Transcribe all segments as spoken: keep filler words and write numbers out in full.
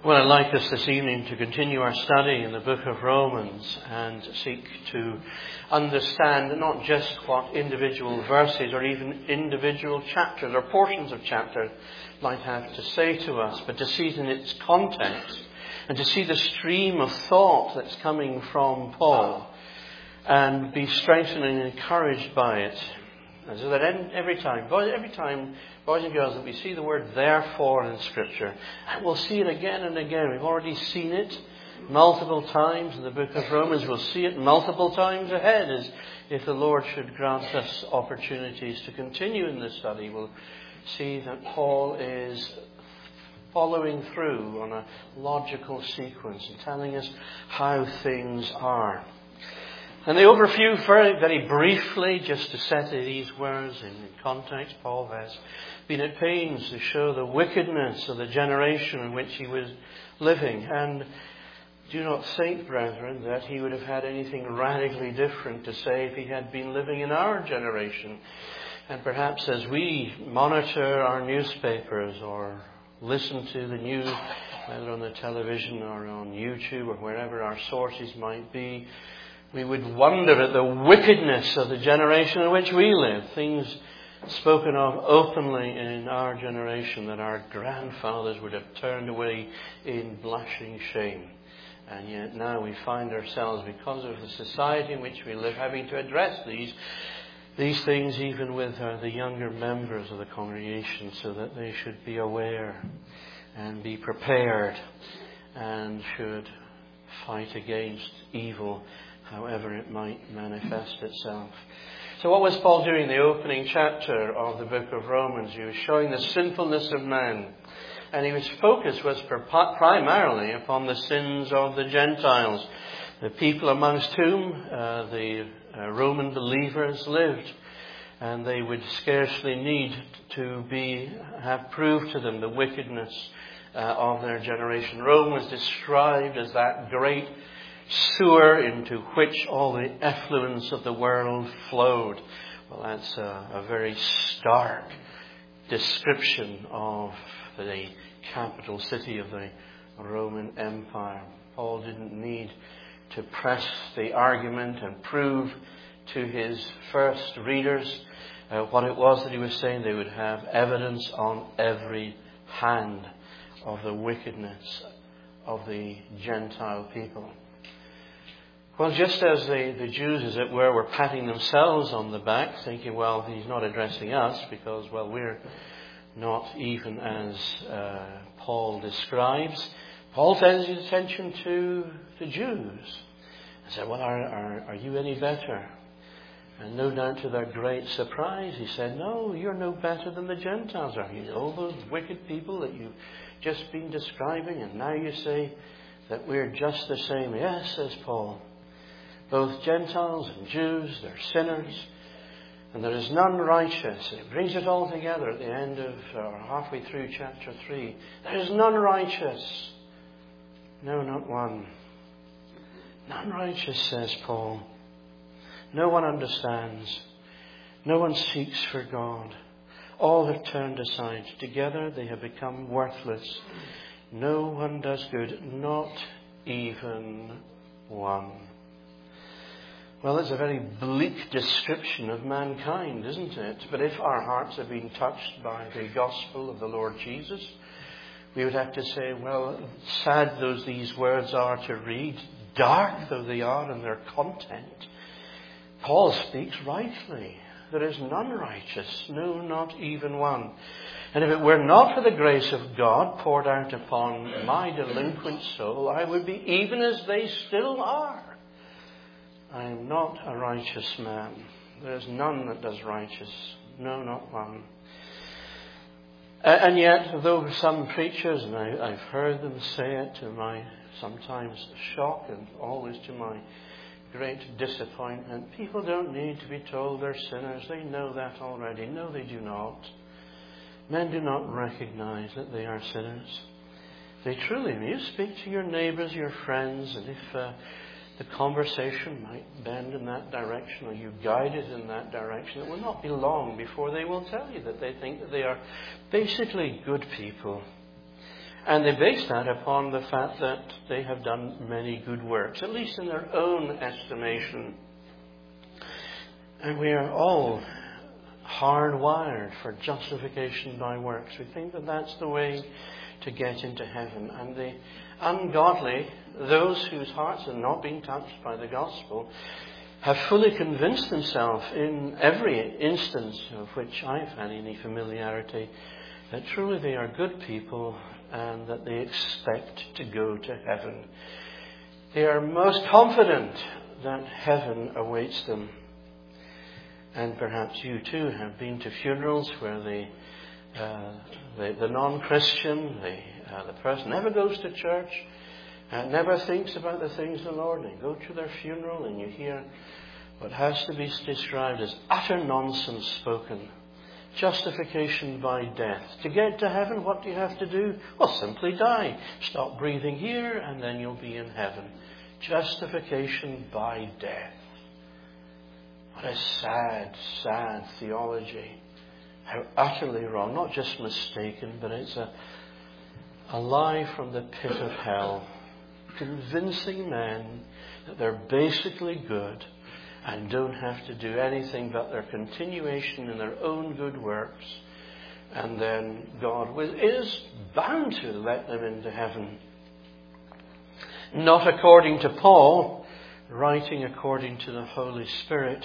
Well, I'd like us this evening to continue our study in the book of Romans and seek to understand not just what individual verses or even individual chapters or portions of chapters might have to say to us, but to see it in its context and to see the stream of thought that's coming from Paul and be strengthened and encouraged by it. And so that every time, every time, boys and girls, that we see the word therefore in Scripture, and we'll see it again and again. We've already seen it multiple times in the book of Romans. We'll see it multiple times ahead as if the Lord should grant us opportunities to continue in this study. We'll see that Paul is following through on a logical sequence and telling us how things are. And the overview, very, very briefly, just to set these words in context, Paul has been at pains to show the wickedness of the generation in which he was living. And do not think, brethren, that he would have had anything radically different to say if he had been living in our generation. And perhaps as we monitor our newspapers or listen to the news, whether on the television or on YouTube or wherever our sources might be, we would wonder at the wickedness of the generation in which we live. Things spoken of openly in our generation that our grandfathers would have turned away in blushing shame. And yet now we find ourselves, because of the society in which we live, having to address these these things even with uh, the younger members of the congregation, so that they should be aware and be prepared and should fight against evil, however it might manifest itself. So what was Paul doing in the opening chapter of the book of Romans? He was showing the sinfulness of man. And his focus was primarily upon the sins of the Gentiles, the people amongst whom uh, the uh, Roman believers lived. And they would scarcely need to be have proved to them the wickedness uh, of their generation. Rome was described as that great sewer into which all the effluence of the world flowed. Well, that's a, a very stark description of the capital city of the Roman Empire. Paul didn't need to press the argument and prove to his first readers uh, what it was that he was saying. They would have evidence on every hand of the wickedness of the Gentile people. Well, just as the, the Jews, as it were, were patting themselves on the back, thinking, well, he's not addressing us because, well, we're not even as uh, Paul describes. Paul turns his attention to the Jews and said, well, are, are, are you any better? And no doubt to their great surprise, he said, no, you're no better than the Gentiles, are you? All those wicked people that you've just been describing, and now you say that we're just the same. Yes, says Paul. Both Gentiles and Jews, they're sinners, and there is none righteous. It brings it all together at the end of, or halfway through chapter three. There is none righteous. No, not one. None righteous, says Paul. No one understands. No one seeks for God. All have turned aside. Together they have become worthless. No one does good, not even one. Well, it's a very bleak description of mankind, isn't it? But if our hearts have been touched by the gospel of the Lord Jesus, we would have to say, well, sad though these words are to read, dark though they are in their content, Paul speaks rightly. There is none righteous, no, not even one. And if it were not for the grace of God poured out upon my delinquent soul, I would be even as they still are. I am not a righteous man. There is none that does righteous. No, not one. And yet, though some preachers, and I, I've heard them say it to my sometimes shock and always to my great disappointment, people don't need to be told they're sinners. They know that already. No, they do not. Men do not recognize that they are sinners. They truly, when you speak to your neighbours, your friends, and if uh, the conversation might bend in that direction, or you guide it in that direction, it will not be long before they will tell you that they think that they are basically good people. And they base that upon the fact that they have done many good works, at least in their own estimation. And we are all hardwired for justification by works. We think that that's the way to get into heaven. And the ungodly, those whose hearts have not been touched by the gospel, have fully convinced themselves in every instance of which I've had any familiarity that truly they are good people and that they expect to go to heaven. They are most confident that heaven awaits them. And perhaps you too have been to funerals where the uh, the, the non-Christian, the, uh, the person never goes to church, and never thinks about the things of the Lord. And you go to their funeral and you hear what has to be described as utter nonsense spoken. Justification by death. To get to heaven, what do you have to do? Well, simply die. Stop breathing here and then you'll be in heaven. Justification by death. What a sad, sad theology. How utterly wrong. Not just mistaken, but it's a, a lie from the pit of hell. Convincing men that they're basically good and don't have to do anything but their continuation in their own good works. And then God is bound to let them into heaven. Not according to Paul, writing according to the Holy Spirit.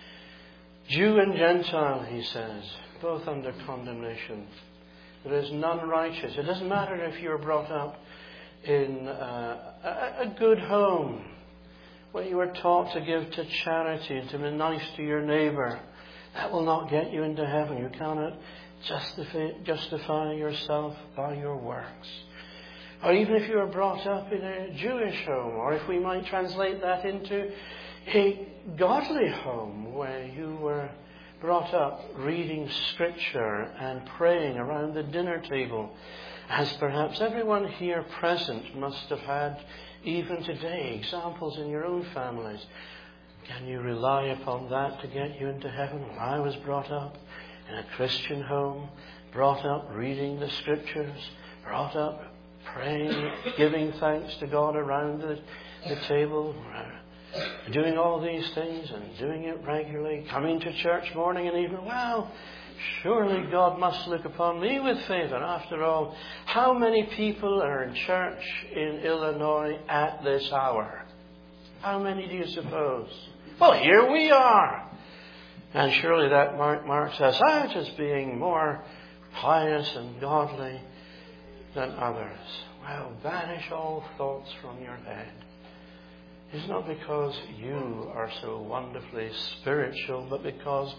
Jew and Gentile, he says, both under condemnation. There is none righteous. It doesn't matter if you're brought up in uh, a, a good home, where you were taught to give to charity and to be nice to your neighbour. That will not get you into heaven. You cannot justify, justify yourself by your works. Or even if you were brought up in a Jewish home, or if we might translate that into a godly home where you were brought up reading Scripture and praying around the dinner table, as perhaps everyone here present must have had even today, examples in your own families. Can you rely upon that to get you into heaven? Well, I was brought up in a Christian home, brought up reading the Scriptures, brought up praying, giving thanks to God around the, the table, doing all these things and doing it regularly, coming to church morning and evening. Well, surely God must look upon me with favour. After all, how many people are in church in Illinois at this hour? How many do you suppose? Well, here we are. And surely that mark marks us out as being more pious and godly than others. Well, banish all thoughts from your head. It's not because you are so wonderfully spiritual, but because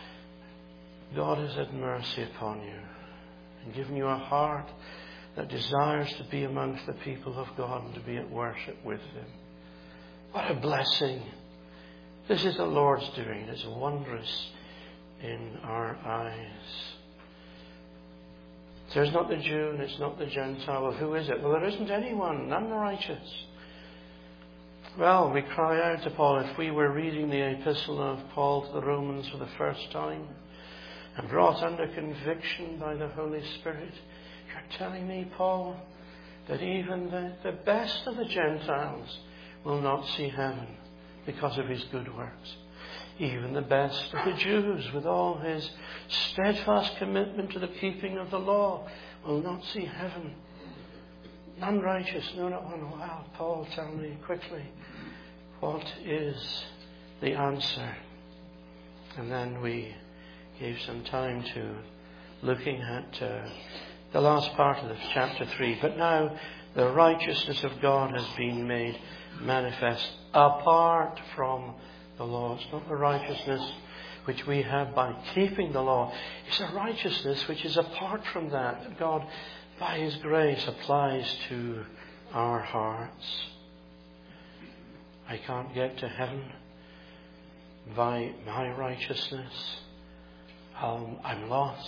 God has had mercy upon you and given you a heart that desires to be amongst the people of God and to be at worship with them. What a blessing. This is the Lord's doing. It's wondrous in our eyes. There's not the Jew and it's not the Gentile. Well, who is it? Well, there isn't anyone, none righteous. Well, we cry out to Paul, if we were reading the epistle of Paul to the Romans for the first time and brought under conviction by the Holy Spirit, you're telling me, Paul, that even the, the best of the Gentiles will not see heaven because of his good works. Even the best of the Jews, with all his steadfast commitment to the keeping of the law, will not see heaven. None righteous, no, not one. Wow, Paul, tell me quickly, what is the answer? And then we gave some time to looking at uh, the last part of the chapter three. But now the righteousness of God has been made manifest apart from the law. It's not the righteousness which we have by keeping the law. It's a righteousness which is apart from that, that God, by His grace, applies to our hearts. I can't get to heaven by my righteousness. Um, I'm lost.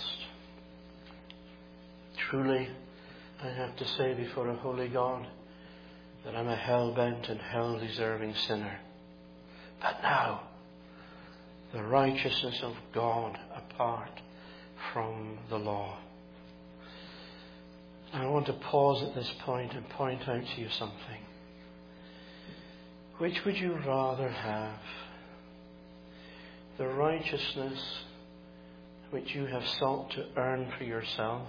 Truly, I have to say before a holy God that I'm a hell-bent and hell-deserving sinner. But now, the righteousness of God apart from the law. I want to pause at this point and point out to you something. Which would you rather have? The righteousness which you have sought to earn for yourself,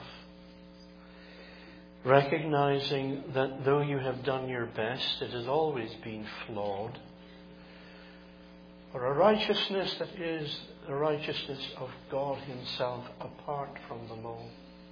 recognizing that though you have done your best, it has always been flawed, or a righteousness that is the righteousness of God Himself apart from the law?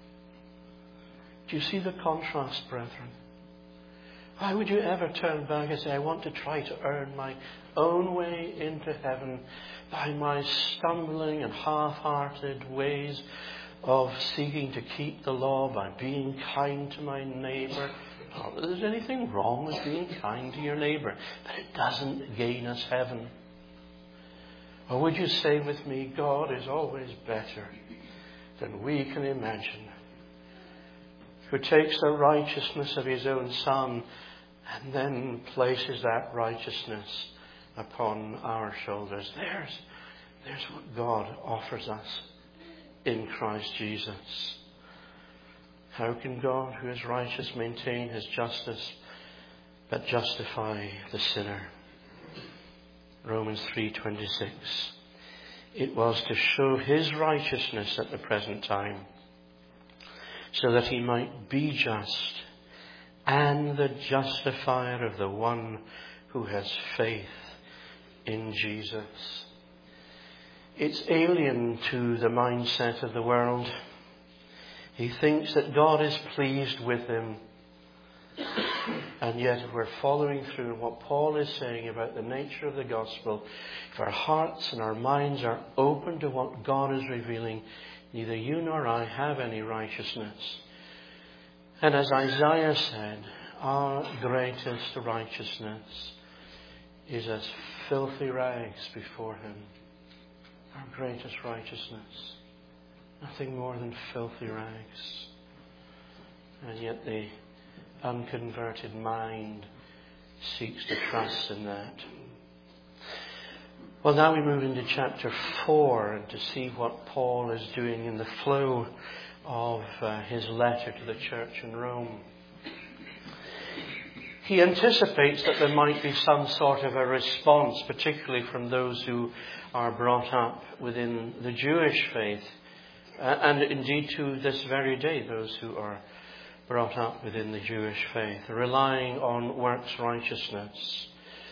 Do you see the contrast, brethren? Why would you ever turn back and say, I want to try to earn my own way into heaven by my stumbling and half-hearted ways of seeking to keep the law, by being kind to my neighbour? Not that there's anything wrong with being kind to your neighbour, but it doesn't gain us heaven. Or would you say with me, God is always better than we can imagine, who takes the righteousness of His own Son and then places that righteousness upon our shoulders. There's, there's what God offers us in Christ Jesus. How can God, who is righteous, maintain His justice but justify the sinner? Romans three twenty-six. It was to show His righteousness at the present time, so that He might be just and the justifier of the one who has faith in Jesus. It's alien to the mindset of the world. He thinks that God is pleased with him. And yet, if we're following through what Paul is saying about the nature of the gospel, if our hearts and our minds are open to what God is revealing, neither you nor I have any righteousness. And as Isaiah said, our greatest righteousness is as filthy rags before Him. Our greatest righteousness, nothing more than filthy rags. And yet the unconverted mind seeks to trust in that. Well, now we move into chapter four and to see what Paul is doing in the flow of uh, his letter to the church in Rome. He anticipates that there might be some sort of a response, particularly from those who are brought up within the Jewish faith, uh, and indeed to this very day, those who are brought up within the Jewish faith, relying on works righteousness.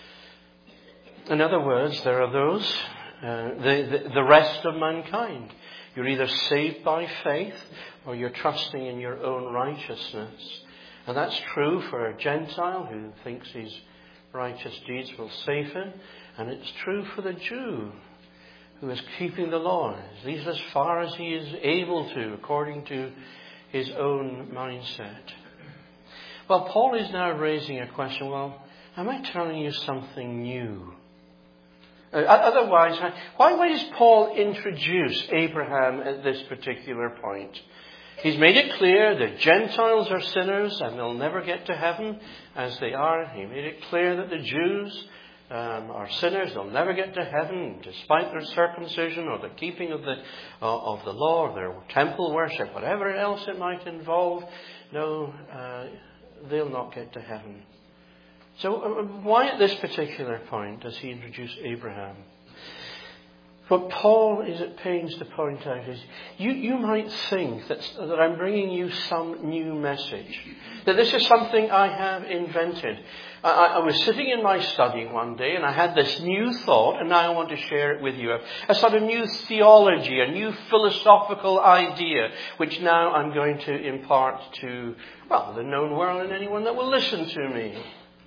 In other words, there are those, uh, the, the, the rest of mankind. You're either saved by faith or you're trusting in your own righteousness. And that's true for a Gentile who thinks his righteous deeds will save him. And it's true for the Jew who is keeping the law, at least as far as he is able to, according to his own mindset. Well, Paul is now raising a question. Well, am I telling you something new? Uh, otherwise, why, why does Paul introduce Abraham at this particular point? He's made it clear that Gentiles are sinners and they'll never get to heaven as they are. He made it clear that the Jews um, are sinners. They'll never get to heaven despite their circumcision or the keeping of the, uh, of the law or their temple worship, whatever else it might involve. No, uh, they'll not get to heaven. So uh, why at this particular point does he introduce Abraham? What Paul is at pains to point out is, you, you might think that, that I'm bringing you some new message. That this is something I have invented. I, I was sitting in my study one day and I had this new thought, and now I want to share it with you. A, a sort of new theology, a new philosophical idea, which now I'm going to impart to, well, the known world and anyone that will listen to me.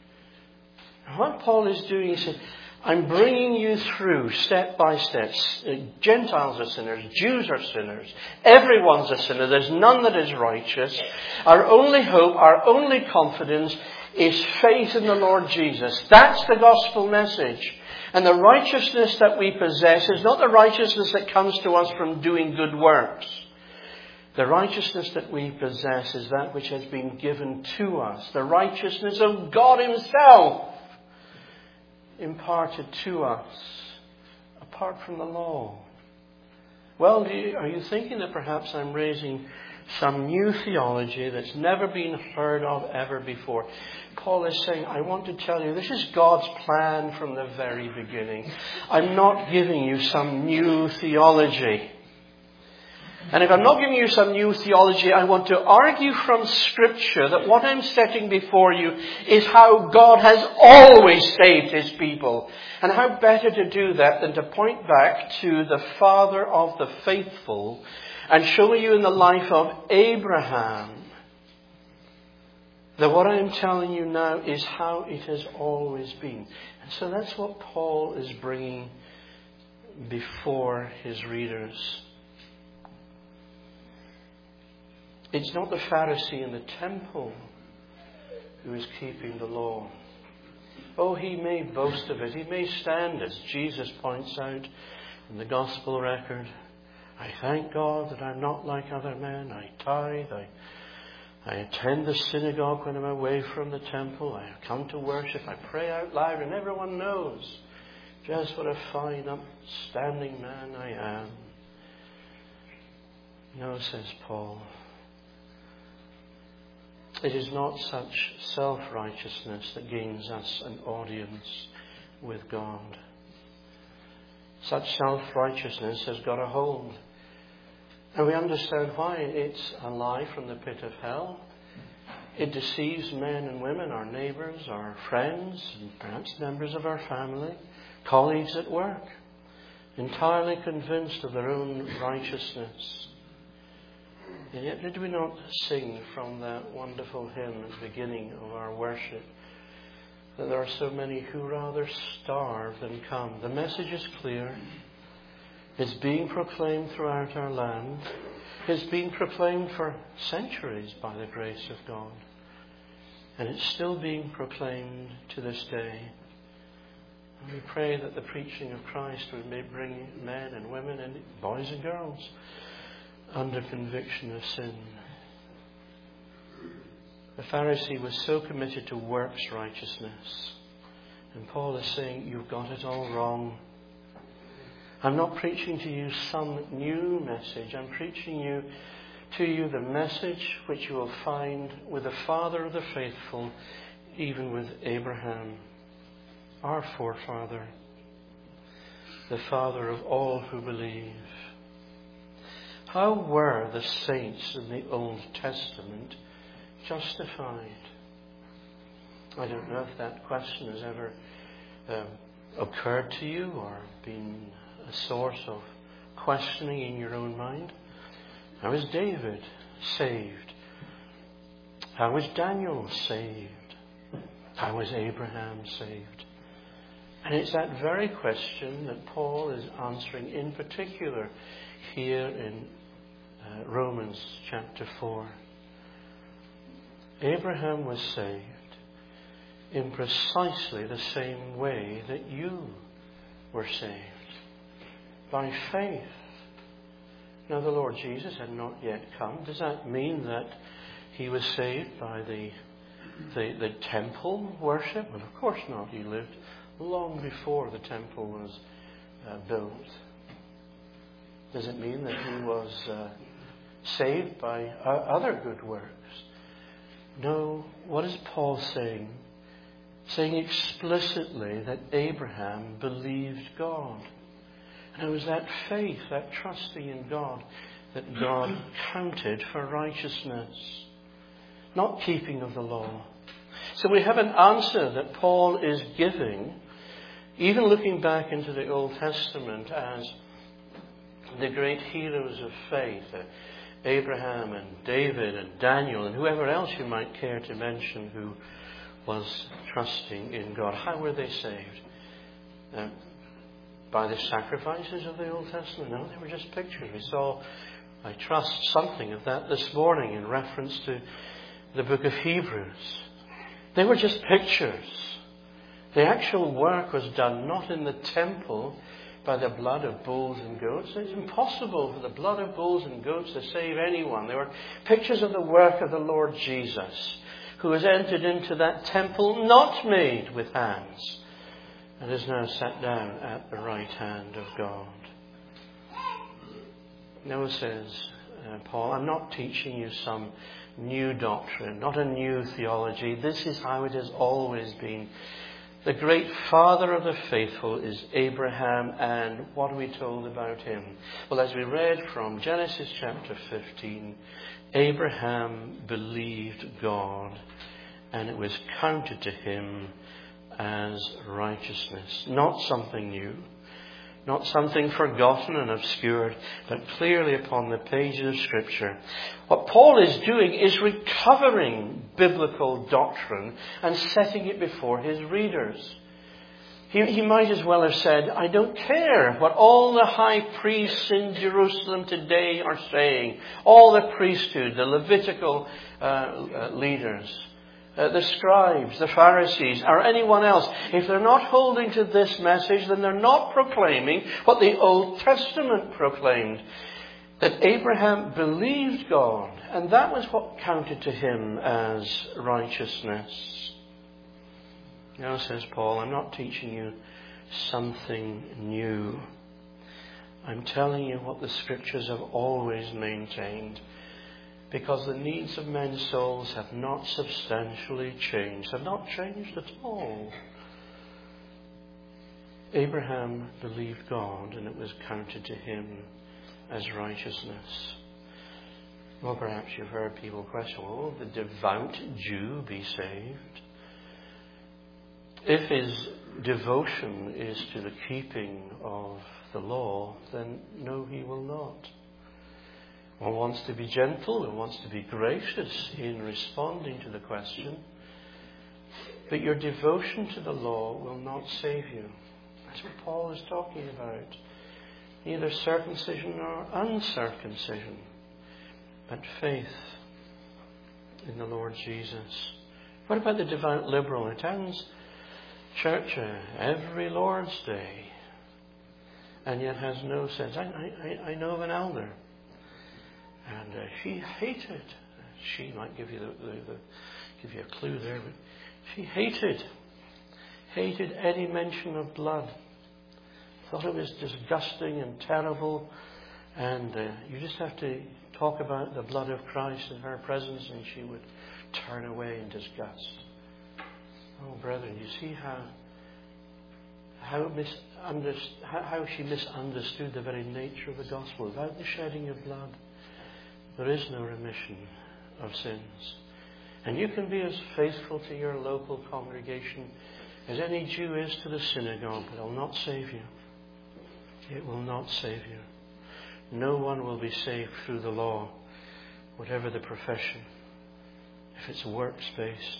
What Paul is doing, he said, I'm bringing you through step by step. Gentiles are sinners. Jews are sinners. Everyone's a sinner. There's none that is righteous. Our only hope, our only confidence is faith in the Lord Jesus. That's the gospel message. And the righteousness that we possess is not the righteousness that comes to us from doing good works. The righteousness that we possess is that which has been given to us. The righteousness of God Himself, imparted to us apart from the law. Well, do you, are you thinking that perhaps I'm raising some new theology that's never been heard of ever before. Paul is saying, I want to tell you, this is God's plan from the very beginning. I'm not giving you some new theology. And if I'm not giving you some new theology, I want to argue from Scripture that what I'm setting before you is how God has always saved His people. And how better to do that than to point back to the father of the faithful and show you in the life of Abraham that what I'm telling you now is how it has always been. And so that's what Paul is bringing before his readers. It's not the Pharisee in the temple who is keeping the law. Oh, he may boast of it. He may stand, as Jesus points out in the gospel record. I thank God that I'm not like other men. I tithe. I, I attend the synagogue when I'm away from the temple. I come to worship. I pray out loud, and everyone knows just what a fine, upstanding man I am. No, says Paul. It is not such self-righteousness that gains us an audience with God. Such self-righteousness has got a hold. And we understand why. It's a lie from the pit of hell. It deceives men and women, our neighbours, our friends, and perhaps members of our family, colleagues at work, entirely convinced of their own righteousness. And yet did we not sing from that wonderful hymn at the beginning of our worship that there are so many who rather starve than come? The message is clear. It's being proclaimed throughout our land. It's been proclaimed for centuries by the grace of God. And it's still being proclaimed to this day. And we pray that the preaching of Christ would bring men and women and boys and girls under conviction of sin. The Pharisee was so committed to works righteousness. And Paul is saying, you've got it all wrong. I'm not preaching to you some new message. I'm preaching you to you the message which you will find with the father of the faithful, even with Abraham, our forefather, the father of all who believe. How were the saints in the Old Testament justified? I don't know if that question has ever um, occurred to you or been a source of questioning in your own mind. How was David saved? How was Daniel saved? How was Abraham saved? And it's that very question that Paul is answering in particular here in uh, Romans chapter four. Abraham was saved in precisely the same way that you were saved. By faith. Now the Lord Jesus had not yet come. Does that mean that he was saved by the, the, the temple worship? Well, of course not. He lived long before the temple was uh, built. Does it mean that he was uh, saved by uh, other good works? No. What is Paul saying? Saying explicitly that Abraham believed God. And it was that faith, that trusting in God, that God counted for righteousness, not keeping of the law. So we have an answer that Paul is giving, even looking back into the Old Testament as the great heroes of faith, uh, Abraham and David and Daniel and whoever else you might care to mention who was trusting in God. How were they saved? Uh, by the sacrifices of the Old Testament? No, they were just pictures. We saw, I trust, something of that this morning in reference to the book of Hebrews. They were just pictures. The actual work was done not in the temple by the blood of bulls and goats. It's impossible for the blood of bulls and goats to save anyone. They were pictures of the work of the Lord Jesus, who has entered into that temple not made with hands, and is now sat down at the right hand of God. Noah says uh, Paul, I'm not teaching you some new doctrine, not a new theology. This is how it has always been. The great father of the faithful is Abraham, and what are we told about him? Well, as we read from Genesis chapter fifteen, Abraham believed God, and it was counted to him as righteousness. Not something new, not something forgotten and obscured, but clearly upon the pages of Scripture. What Paul is doing is recovering biblical doctrine and setting it before his readers. He, he might as well have said, I don't care what all the high priests in Jerusalem today are saying, all the priesthood, the Levitical uh, uh, leaders, Uh, the scribes, the Pharisees, or anyone else. If they're not holding to this message, then they're not proclaiming what the Old Testament proclaimed. That Abraham believed God, and that was what counted to him as righteousness. Now, says Paul, I'm not teaching you something new. I'm telling you what the Scriptures have always maintained. Because the needs of men's souls have not substantially changed, have not changed at all. Abraham believed God, and it was counted to him as righteousness. Well, perhaps you've heard people question, well, will the devout Jew be saved? If his devotion is to the keeping of the law, then no, he will not. One wants to be gentle, one wants to be gracious in responding to the question. But your devotion to the law will not save you. That's what Paul is talking about. Neither circumcision nor uncircumcision, but faith in the Lord Jesus. What about the devout liberal who attends church every Lord's Day and yet has no sense? I, I, I know of an elder. And uh, she hated, she might give you the, the, the give you a clue there, but she hated, hated any mention of blood. Thought it was disgusting and terrible, and uh, you just have to talk about the blood of Christ in her presence, and she would turn away in disgust. Oh, brethren, you see how how, misunderst- how how she misunderstood the very nature of the gospel. Without the shedding of blood, there is no remission of sins. And you can be as faithful to your local congregation as any Jew is to the synagogue, but it will not save you. It will not save you. No one will be saved through the law, whatever the profession, if it's works-based.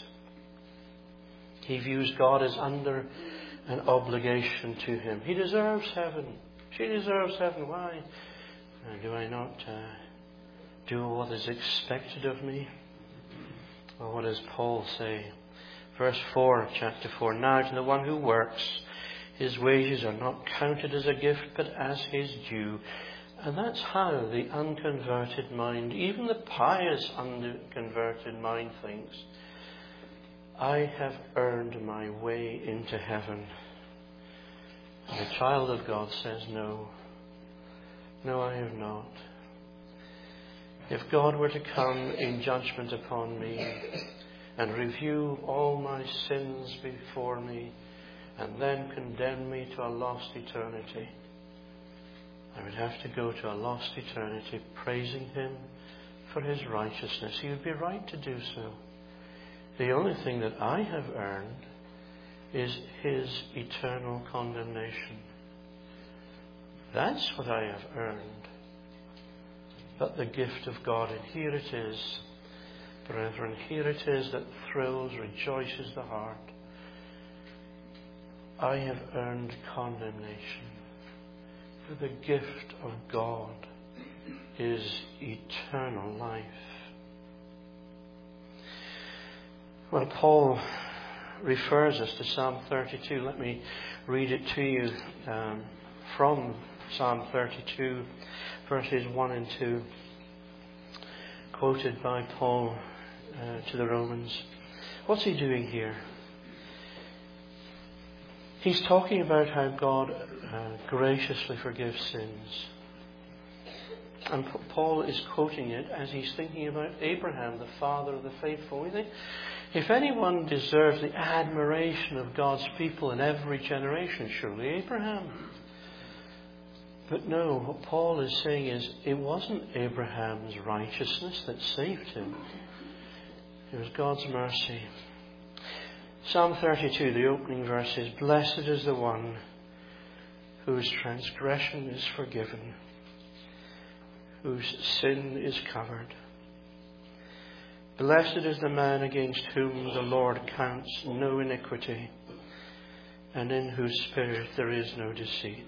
He views God as under an obligation to him. He deserves heaven. She deserves heaven. Why? Uh, do I not... Uh, do what is expected of me? Well, what does Paul say? Verse four of chapter four. Now to the one who works, his wages are not counted as a gift, but as his due. And that's how the unconverted mind, even the pious unconverted mind, thinks. I have earned my way into heaven. And the child of God says, no. No, I have not. If God were to come in judgment upon me and review all my sins before me and then condemn me to a lost eternity, I would have to go to a lost eternity praising him for his righteousness. He would be right to do so. The only thing that I have earned is his eternal condemnation. That's what I have earned. But the gift of God, and here it is, brethren, here it is that thrills, rejoices the heart. I have earned condemnation, for the gift of God is eternal life. Well, Paul refers us to Psalm thirty-two. Let me read it to you um, from Psalm thirty-two. Verses one and two, quoted by Paul uh, to the Romans. What's he doing here? He's talking about how God uh, graciously forgives sins. And Paul is quoting it as he's thinking about Abraham, the father of the faithful. We think, if anyone deserves the admiration of God's people in every generation, surely Abraham. But no, what Paul is saying is, it wasn't Abraham's righteousness that saved him. It was God's mercy. Psalm thirty-two, the opening verse is, "Blessed is the one whose transgression is forgiven, whose sin is covered. Blessed is the man against whom the Lord counts no iniquity, and in whose spirit there is no deceit."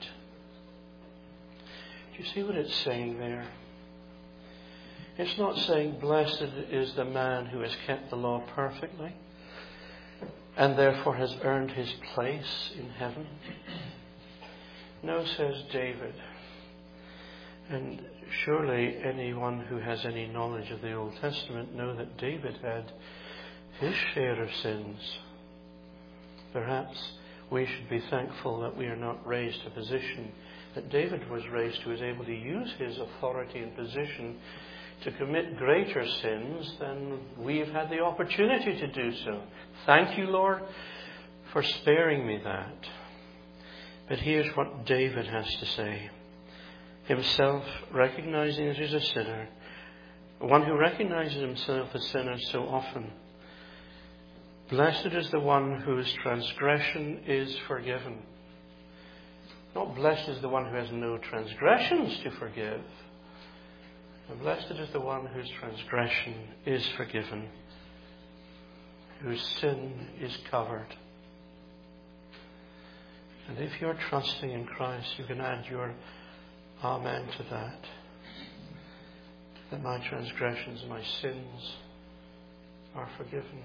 Do you see what it's saying there? It's not saying, blessed is the man who has kept the law perfectly and therefore has earned his place in heaven. No, says David. And surely anyone who has any knowledge of the Old Testament know that David had his share of sins. Perhaps we should be thankful that we are not raised to a position that David was raised to, is able to use his authority and position to commit greater sins than we've had the opportunity to do so. Thank you, Lord, for sparing me that. But here's what David has to say. Himself recognizing that he's a sinner, one who recognizes himself as sinner so often. Blessed is the one whose transgression is forgiven. Not blessed is the one who has no transgressions to forgive. But blessed is the one whose transgression is forgiven, whose sin is covered. And if you're trusting in Christ, you can add your amen to that. That my transgressions, my sins are forgiven.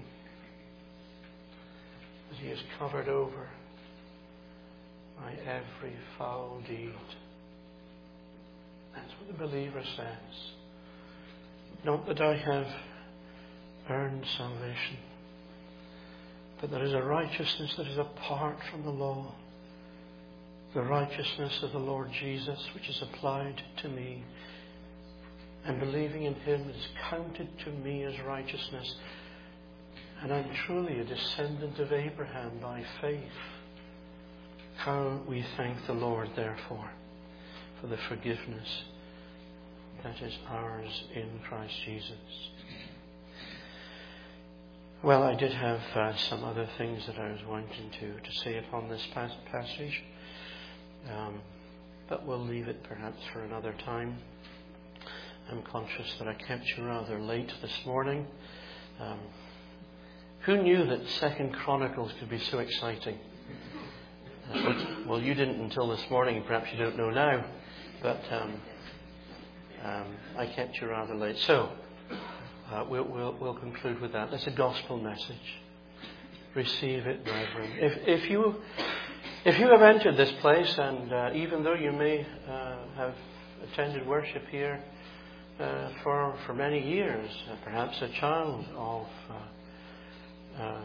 That He has covered over my every foul deed. That's what the believer says. Not that I have earned salvation, but there is a righteousness that is apart from the law. The righteousness of the Lord Jesus, which is applied to me. And believing in Him is counted to me as righteousness. And I'm truly a descendant of Abraham by faith. How we thank the Lord, therefore, for the forgiveness that is ours in Christ Jesus. Well, I did have uh, some other things that I was wanting to, to say upon this passage. Um, but we'll leave it perhaps for another time. I'm conscious that I kept you rather late this morning. Um, who knew that Second Chronicles could be so exciting? Uh, well, you didn't until this morning. Perhaps you don't know now. But um, um, I kept you rather late. So uh, we'll, we'll, we'll conclude with that. That's a gospel message. Receive it, brethren. If, if you... If you have entered this place, and uh, even though you may uh, have attended worship here uh, for for many years, uh, perhaps a child of uh, uh,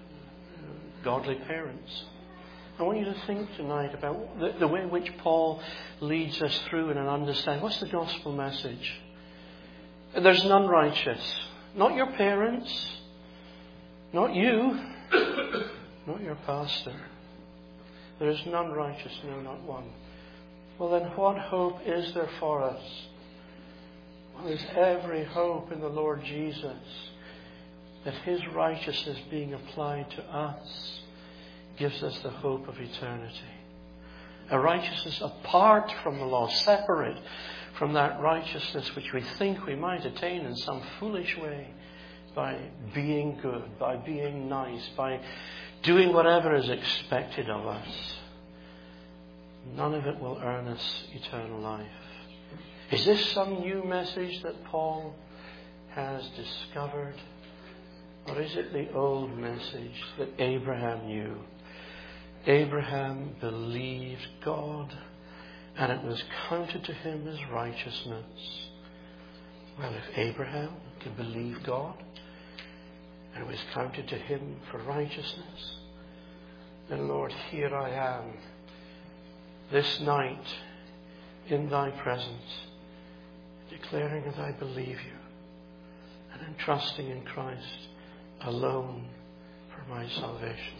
godly parents, I want you to think tonight about the, the way in which Paul leads us through in an understanding. What's the gospel message? There's none righteous. Not your parents, not you, not your pastor. There is none righteous, no, not one. Well, then what hope is there for us? Well, there's every hope in the Lord Jesus, that His righteousness being applied to us gives us the hope of eternity. A righteousness apart from the law, separate from that righteousness which we think we might attain in some foolish way by being good, by being nice, by doing whatever is expected of us. None of it will earn us eternal life. Is this some new message that Paul has discovered? Or is it the old message that Abraham knew? Abraham believed God, and it was counted to him as righteousness. Well, if Abraham could believe God, and it was counted to him for righteousness, then Lord, here I am this night in Thy presence, declaring that I believe you, and in trusting in Christ alone for my salvation,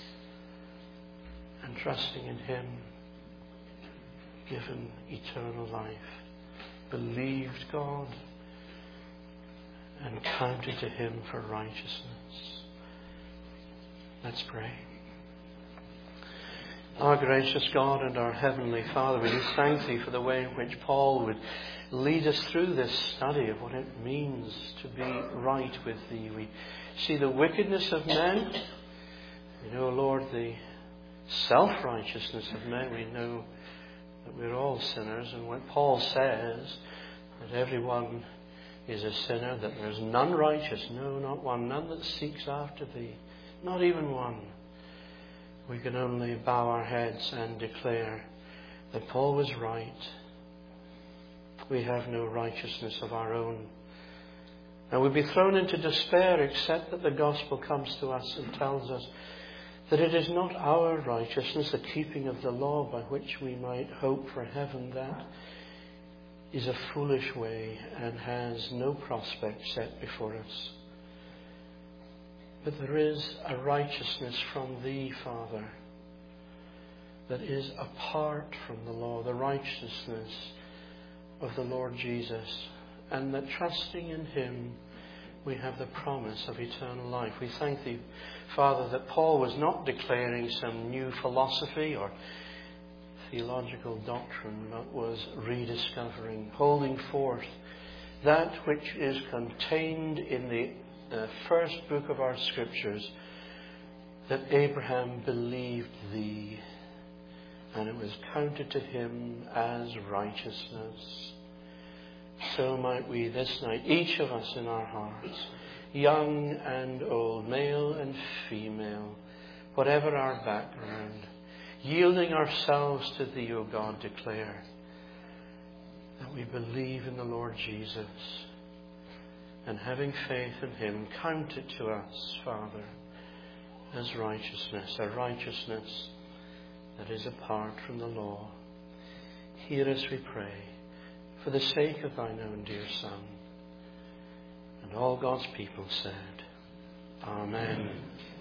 and trusting in Him given eternal life, believed God, and counted to Him for righteousness. Let's pray. Our gracious God and our Heavenly Father, we do thank Thee for the way in which Paul would lead us through this study of what it means to be right with Thee. We see the wickedness of men. We know, Lord, the self-righteousness of men. We know that we're all sinners. And when Paul says that everyone is a sinner, that there's none righteous, no, not one, none that seeks after Thee, not even one, we can only bow our heads and declare that Paul was right. We have no righteousness of our own. And we'd be thrown into despair except that the gospel comes to us and tells us that it is not our righteousness, the keeping of the law, by which we might hope for heaven. That is a foolish way and has no prospect set before us. But there is a righteousness from Thee, Father, that is apart from the law, the righteousness of the Lord Jesus, and that trusting in Him we have the promise of eternal life. We thank Thee, Father, that Paul was not declaring some new philosophy or theological doctrine, but was rediscovering, holding forth that which is contained in the the first book of our Scriptures, that Abraham believed Thee, and it was counted to him as righteousness. So might we this night, each of us in our hearts, young and old, male and female, whatever our background, yielding ourselves to Thee, O God, declare that we believe in the Lord Jesus, and having faith in Him, count it to us, Father, as righteousness, a righteousness that is apart from the law. Hear us, we pray, for the sake of Thine own dear Son. And all God's people said, Amen. Amen.